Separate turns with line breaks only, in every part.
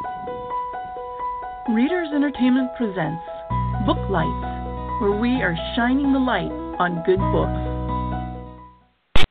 Readers Entertainment presents Book Lights, where we are shining the light on good books.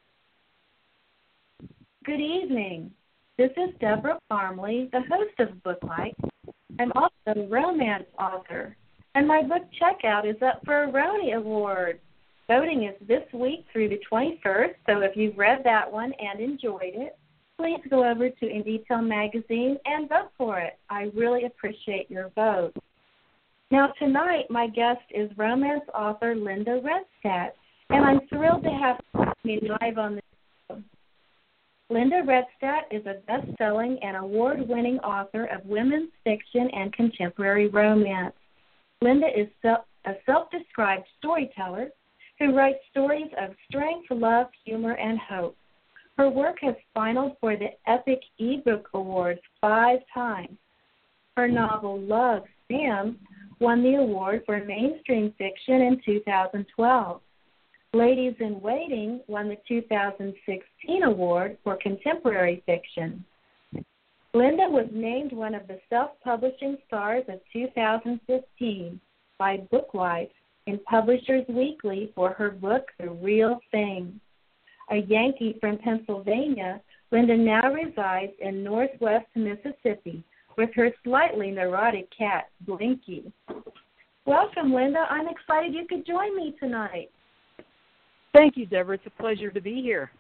Good evening. This is Deborah Parmley, the host of Book Lights. I'm also a romance author, and my book checkout is up for a Roni Award. Voting is this week through the 21st, so if you've read that one and enjoyed it, please go over to In Detail magazine and vote for it. I really appreciate your vote. Now, tonight, my guest is romance author Linda Redstadt, and I'm thrilled to have me live on the show. Linda Redstadt is a best-selling and award-winning author of women's fiction and contemporary romance. Linda is a self-described storyteller who writes stories of strength, love, humor, and hope. Her work has finaled for the Epic eBook Awards 5 times. Her novel, Love, Sam, won the award for mainstream fiction in 2012. Ladies in Waiting won the 2016 award for contemporary fiction. Linda was named one of the self-publishing stars of 2015 by Booklife in Publishers Weekly for her book, The Real Thing. A Yankee from Pennsylvania, Linda now resides in Northwest Mississippi with her slightly neurotic cat, Blinky. Welcome, Linda. I'm excited you could join me tonight.
Thank you, Deborah. It's a pleasure to be here.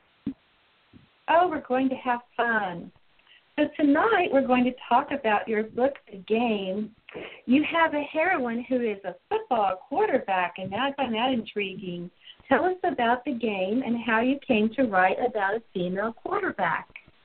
Oh, we're going to have fun. So tonight we're going to talk about your book, The Game. You have a heroine who is a football quarterback, and I find that intriguing. Tell us about The Game and how you came to write about a female quarterback.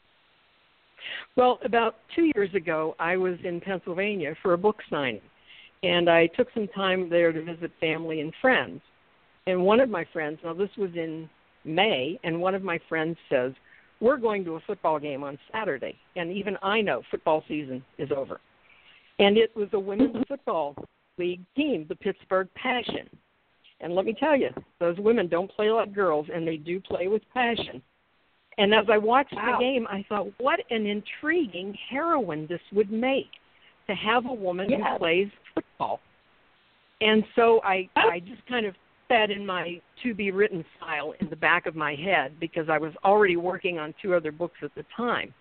Well, about 2 years ago, I was in Pennsylvania for a book signing, and I took some time there to visit family and friends. And one of my friends, now this was in May, and one of my friends says, we're going to a football game on Saturday, and even I know football season is over. And it was a women's football league team, the Pittsburgh Passion. And let me tell you, those women don't play like girls, and they do play with passion. And as I watched the game, I thought, what an intriguing heroine this would make, to have a woman who plays football. And so I just kind of sat in my to-be-written file in the back of my head because I was already working on 2 other books at the time.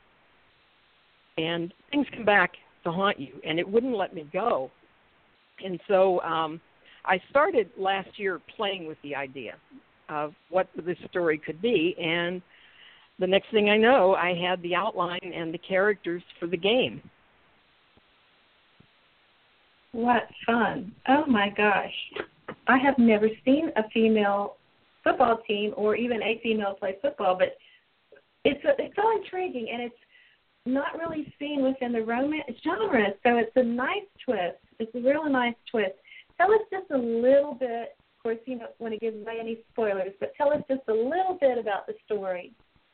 And things come back to haunt you, and it wouldn't let me go. And so I started last year playing with the idea of what this story could be, and the next thing I know, I had the outline and the characters for The Game.
What fun. Oh, my gosh. I have never seen a female football team or even a female play football, but it's so intriguing, and it's not really seen within the romance genre, so it's a nice twist. It's a really nice twist. Tell us just a little bit, of course, you don't want to give away any spoilers, but tell us just a little bit about the story.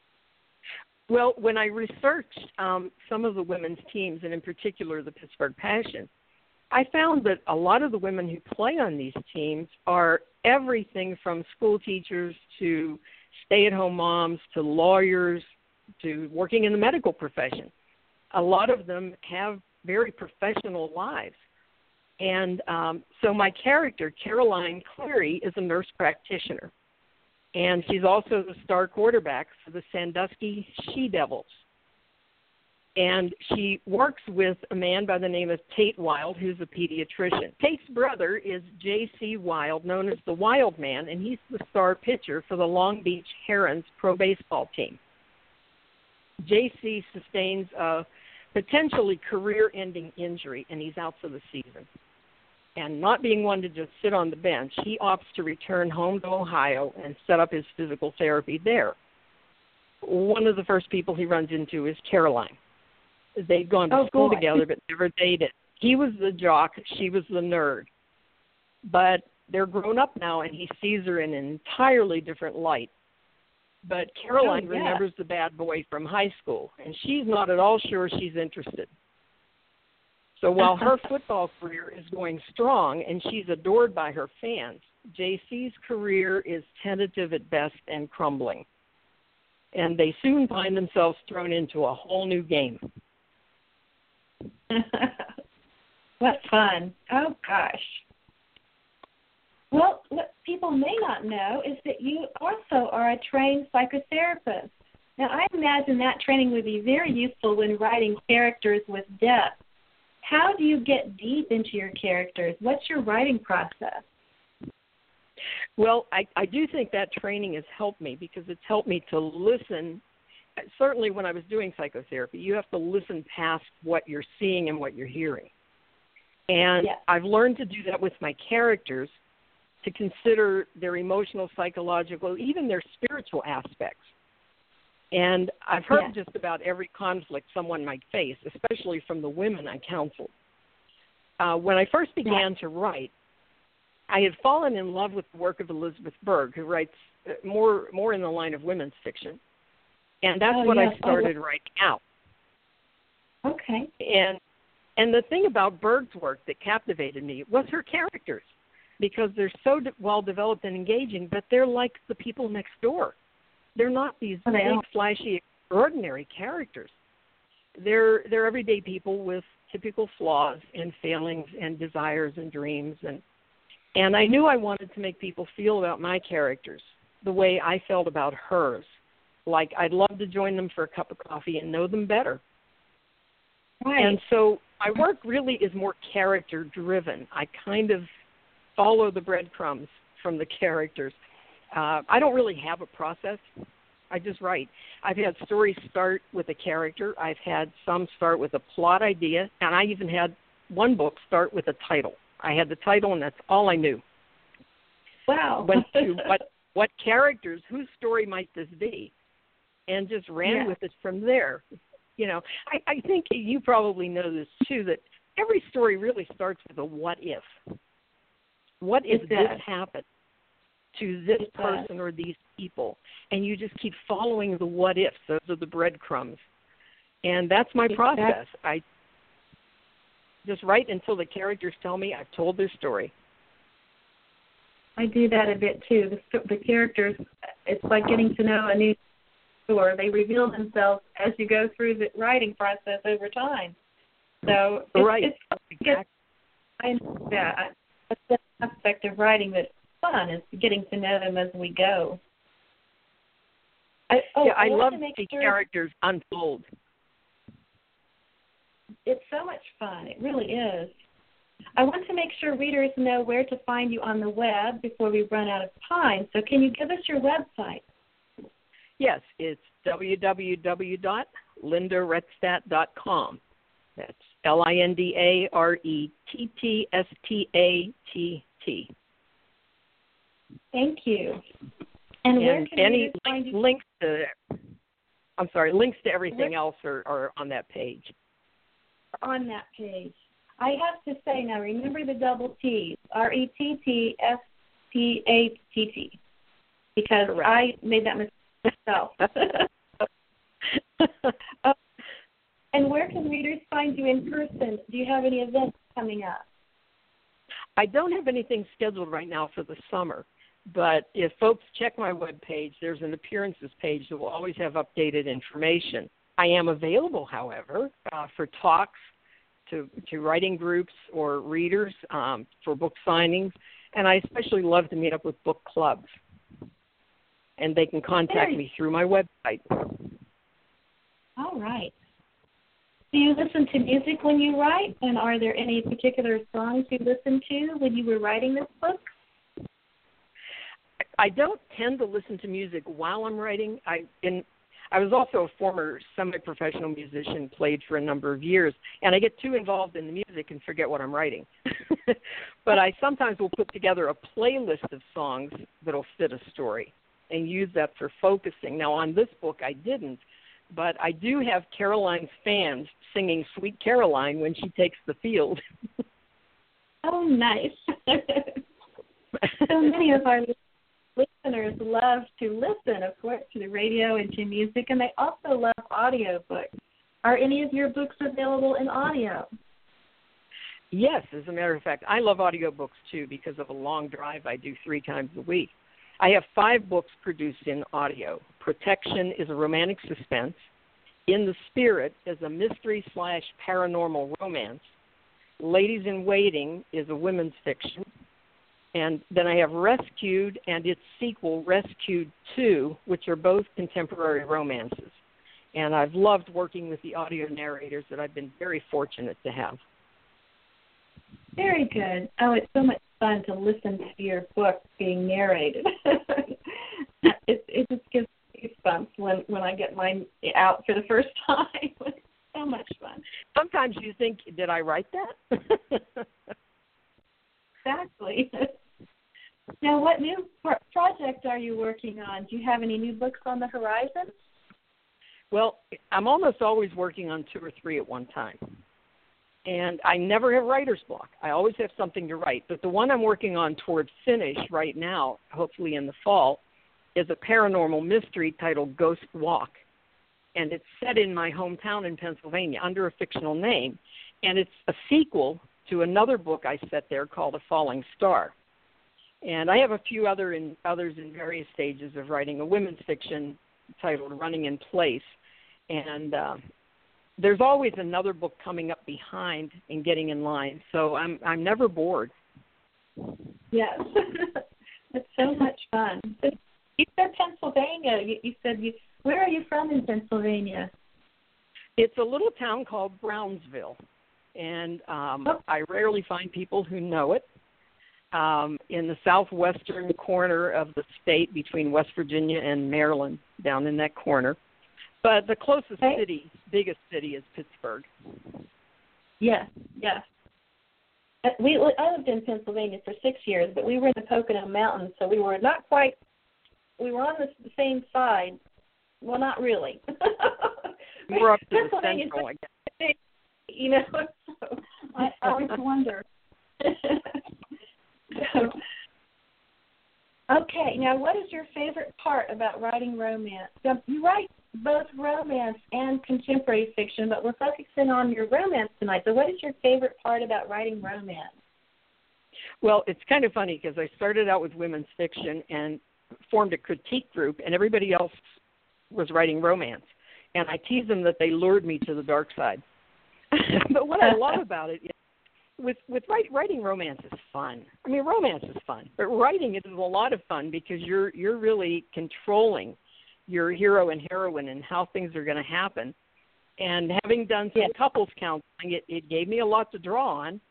Well, when I researched some of the women's teams, and in particular the Pittsburgh Passion, I found that a lot of the women who play on these teams are everything from school teachers to stay-at-home moms to lawyers to working in the medical profession. A lot of them have very professional lives. And so my character, Caroline Cleary, is a nurse practitioner. And she's also the star quarterback for the Sandusky She-Devils. And she works with a man by the name of Tate Wild, who's a pediatrician. Tate's brother is J.C. Wild, known as the Wild Man, and he's the star pitcher for the Long Beach Herons pro baseball team. J.C. sustains a potentially career-ending injury, and he's out for the season. And not being one to just sit on the bench, he opts to return home to Ohio and set up his physical therapy there. One of the first people he runs into is Caroline. They'd gone to school together but never dated. He was the jock, she was the nerd. But they're grown up now, and he sees her in an entirely different light. But Caroline remembers the bad boy from high school, and she's not at all sure she's interested. So while her football career is going strong and she's adored by her fans, JC's career is tentative at best and crumbling. And they soon find themselves thrown into a whole new game.
What fun. Oh, gosh. Well, what people may not know is that you also are a trained psychotherapist. Now, I imagine that training would be very useful when writing characters with depth. How do you get deep into your characters? What's your writing process?
Well, I do think that training has helped me because it's helped me to listen. Certainly when I was doing psychotherapy, you have to listen past what you're seeing and what you're hearing. And I've learned to do that with my characters, to consider their emotional, psychological, even their spiritual aspects. And I've heard just about every conflict someone might face, especially from the women I counseled. When I first began to write, I had fallen in love with the work of Elizabeth Berg, who writes more in the line of women's fiction. And that's what I started writing out.
Okay.
And the thing about Berg's work that captivated me was her characters, because they're so well developed and engaging, but they're like the people next door. They're not these big, flashy, extraordinary characters. They're everyday people with typical flaws and failings and desires and dreams. And I knew I wanted to make people feel about my characters the way I felt about hers. Like I'd love to join them for a cup of coffee and know them better.
Right.
And so my work really is more character-driven. I kind of follow the breadcrumbs from the characters. I don't really have a process. I just write. I've had stories start with a character. I've had some start with a plot idea, and I even had one book start with a title. I had the title, and that's all I knew.
Wow.
Went to what characters, whose story might this be, and just ran with it from there. You know, I think you probably know this, too, that every story really starts with a what if. What if this happened to this person or these people? And you just keep following the what ifs. Those are the breadcrumbs. And that's my process. I just write until the characters tell me I've told their story.
I do that a bit, too. The characters, it's like getting to know a new story. They reveal themselves as you go through the writing process over time. So I know that. That's the aspect of writing that's fun, is getting to know them as we go. I
love to see characters unfold.
It's so much fun. It really is. I want to make sure readers know where to find you on the web before we run out of time. So can you give us your website?
Yes, it's www.lindaretstadt.com. That's LINDARETTSTATT.
Thank you. And where can
any
find you?
links to everything else are on that page.
On that page. I have to say now, remember the double T's, RETTSTATT, because
Correct.
I made that mistake myself. And where can readers find you in person? Do you have any events coming up?
I don't have anything scheduled right now for the summer, but if folks check my webpage, there's an appearances page that will always have updated information. I am available, however, for talks, to writing groups or readers, for book signings, and I especially love to meet up with book clubs. And they can contact me through my website.
All right. Do you listen to music when you write? And are there any particular songs you listened to when you were writing this book?
I don't tend to listen to music while I'm writing. I was also a former semi-professional musician, played for a number of years, and I get too involved in the music and forget what I'm writing. But I sometimes will put together a playlist of songs that will fit a story and use that for focusing. Now, on this book, I didn't, but I do have Caroline's fans singing Sweet Caroline when she takes the field.
Oh, nice. So many of our listeners love to listen, of course, to the radio and to music, and they also love audiobooks. Are any of your books available in audio?
Yes, as a matter of fact, I love audiobooks, too, because of a long drive I do 3 times a week. I have 5 books produced in audio. Protection is a romantic suspense. In the Spirit is a mystery/paranormal romance. Ladies in Waiting is a women's fiction. And then I have Rescued and its sequel, Rescued 2, which are both contemporary romances. And I've loved working with the audio narrators that I've been very fortunate to have.
Very good. Oh, it's so much fun to listen to your book being narrated. It just gives me goosebumps when I get mine out for the first time. It's so much fun.
Sometimes you think, did I write that?
Exactly. Now, what new project are you working on? Do you have any new books on the horizon?
Well, I'm almost always working on 2 or 3 at one time. And I never have writer's block. I always have something to write. But the one I'm working on toward finish right now, hopefully in the fall, is a paranormal mystery titled Ghost Walk. And it's set in my hometown in Pennsylvania under a fictional name. And it's a sequel to another book I set there called A Falling Star. And I have a few others in various stages of writing a women's fiction titled Running in Place. And there's always another book coming up behind and getting in line. So I'm never bored.
Yes. It's so much fun. You said Pennsylvania. You said where are you from in Pennsylvania?
It's a little town called Brownsville. And I rarely find people who know it. In the southwestern corner of the state between West Virginia and Maryland, down in that corner. But the closest city, biggest city, is Pittsburgh.
Yes, yes. I lived in Pennsylvania for 6 years, but we were in the Pocono Mountains, so we were not quite, we were on the same side. Well, not really.
We're up to the central, I guess.
You know, so I always wonder. Okay, now what is your favorite part about writing romance? You write both romance and contemporary fiction, but we're focusing on your romance tonight. So what is your favorite part about writing romance?
Well, it's kind of funny because I started out with women's fiction and formed a critique group, and everybody else was writing romance. And I tease them that they lured me to the dark side. But what I love about it is with writing romance is fun. I mean, romance is fun, but writing it is a lot of fun because you're really controlling your hero and heroine and how things are going to happen. And having done some couples counseling, it gave me a lot to draw on.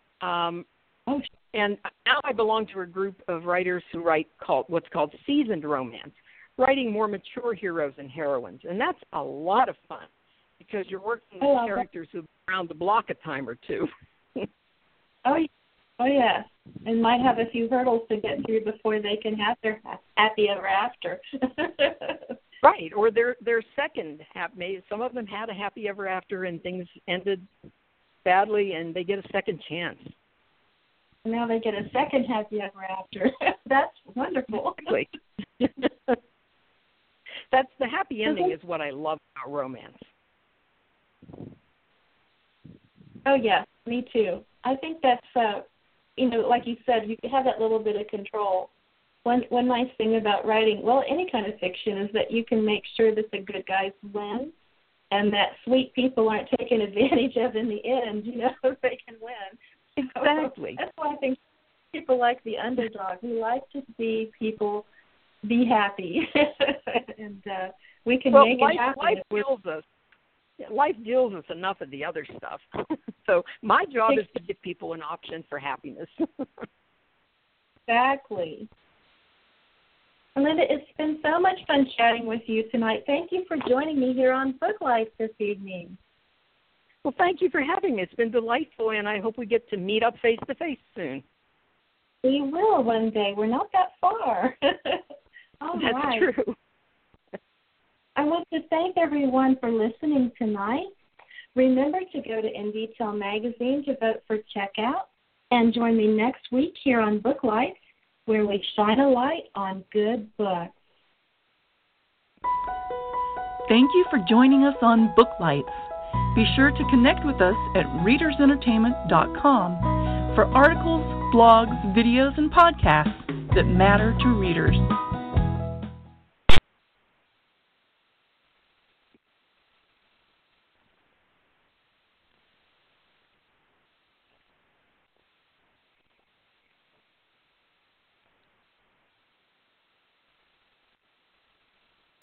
And now I belong to a group of writers who write what's called seasoned romance, writing more mature heroes and heroines. And that's a lot of fun because you're working with characters who've been around the block a time or two.
Oh, yes, and might have a few hurdles to get through before they can have their happy ever after.
Right, or their second happy. Some of them had a happy ever after, and things ended badly, and they get a second chance.
Now they get a second happy ever after. That's wonderful.
Exactly. That's the happy ending is what I love about romance.
Oh, yeah, me too. I think that's, like you said, you have that little bit of control. One nice thing about writing, any kind of fiction, is that you can make sure that the good guys win and that sweet people aren't taken advantage of in the end, they can win.
Exactly.
That's why I think people like the underdog. We like to see people be happy, and we can make it happen. Life
deals us enough of the other stuff. So my job is to give people an option for happiness.
Exactly. Linda, it's been so much fun chatting with you tonight. Thank you for joining me here on Book Life this evening.
Well, thank you for having me. It's been delightful, and I hope we get to meet up face-to-face soon.
We will one day. We're not that far. All
That's
right.
true.
I want to thank everyone for listening tonight. Remember to go to In Detail Magazine to vote for checkout, and join me next week here on Book Lights, where we shine a light on good books.
Thank you for joining us on Book Lights. Be sure to connect with us at readersentertainment.com for articles, blogs, videos, and podcasts that matter to readers.